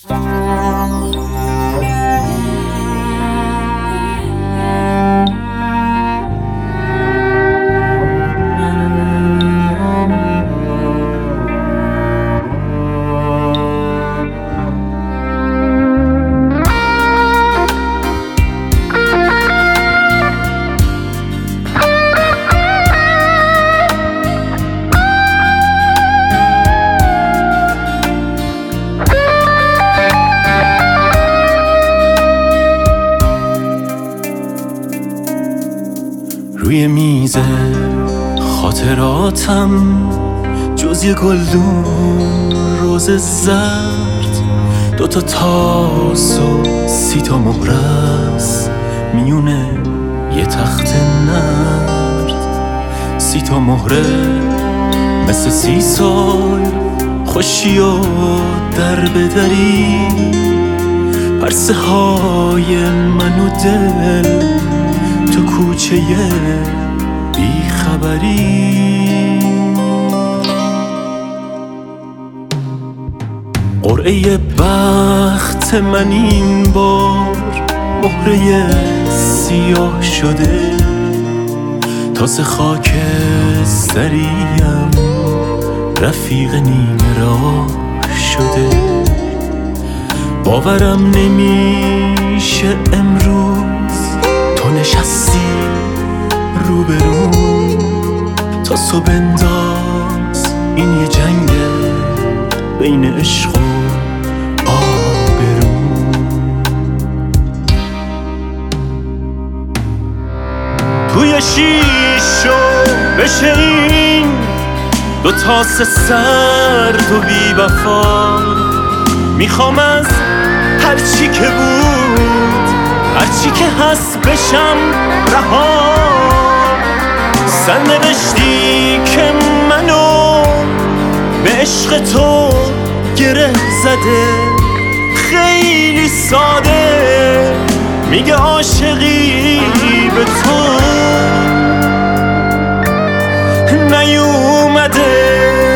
روی میز خاطراتم جز یه گلدون روز زرد، 2 تاس و 30 مهره است میونه یه تخت نرد. 30 مهره مثل 30 سال خوشی و در بدری، پرسه های من و دل تو کوچه بی خبری. قرعه بخت من این بار مهره سیاه شده، تازه خاکستریم رفیق نیمه راه شده. باورم نمیشه امروز تو نشستی روبروم، تا صبح انداز این یه جنگه بین عشق و آبروم. توی شیشو بشه این 2 تاس سرد و بی وفا، میخوام از هرچی که بود هرچی که هست بشم رها. سرنوشتی که منو به عشق تو گره زده، خیلی ساده میگه عاشقی به تو نیومده.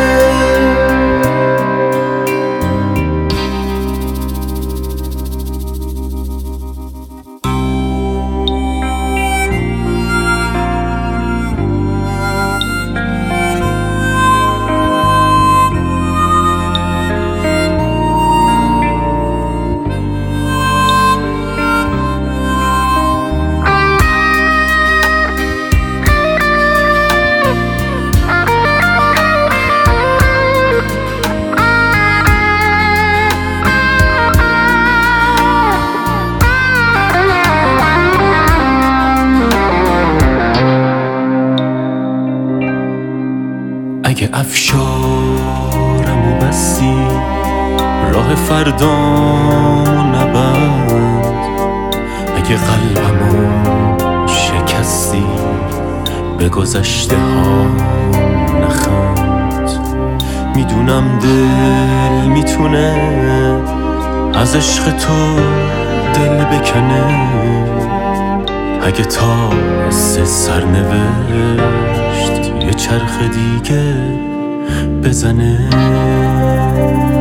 اگه افشارمو بستی راه فردامو نبند، اگه قلبمو شکستی به گذشته ها نخند. میدونم دل میتونه از عشق تو دل بکنه، اگه تازه سرنوشت یه چرخ دیگه بزنه.